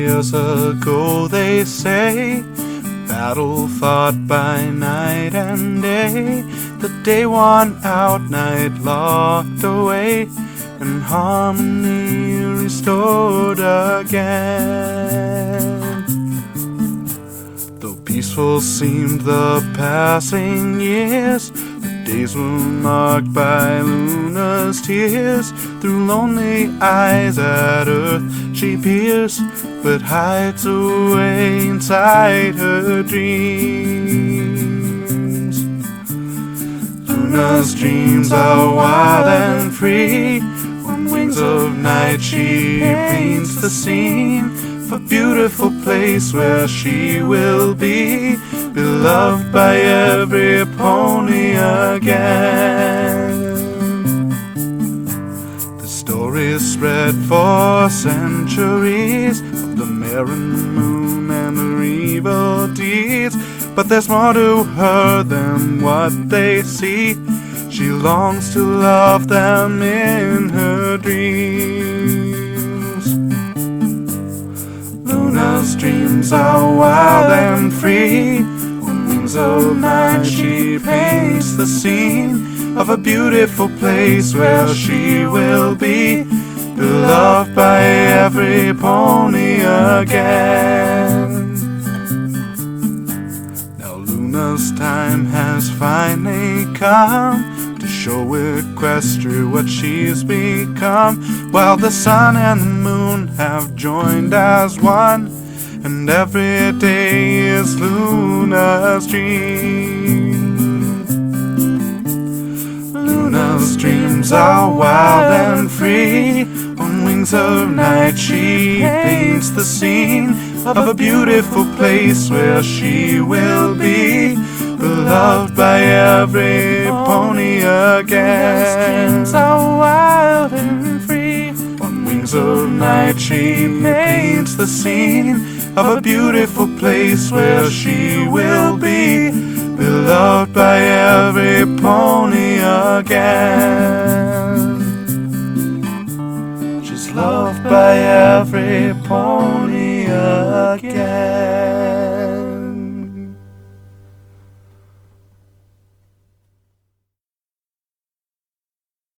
years ago, they say, battle fought by night and day, the day won out, night locked away, and harmony restored again. Though peaceful seemed the passing years, the days were marked by Luna's tears. Through lonely eyes at earth she peers, but hides away inside her dreams. Luna's dreams are wild and free. On wings of night she paints the scene of a beautiful place where she will be, beloved by every pony again. The story spread for centuries of the mare and the moon and her evil deeds, but there's more to her than what they see. She longs to love them in her dreams. Luna's dreams are wild and free. On wings of night she paints the scene of a beautiful place where she will be, beloved by every pony again. Now Luna's time has finally come to show Equestria what she's become, while the sun and the moon have joined as one, and every day is Luna's dream. Luna's dreams are wild and free. On wings of night she paints the scene of a beautiful place where she will be, beloved by every pony again. Dreams are wild and free. On wings of night she paints the scene of a beautiful place where she will be, beloved by every pony again. She's loved by every pony again.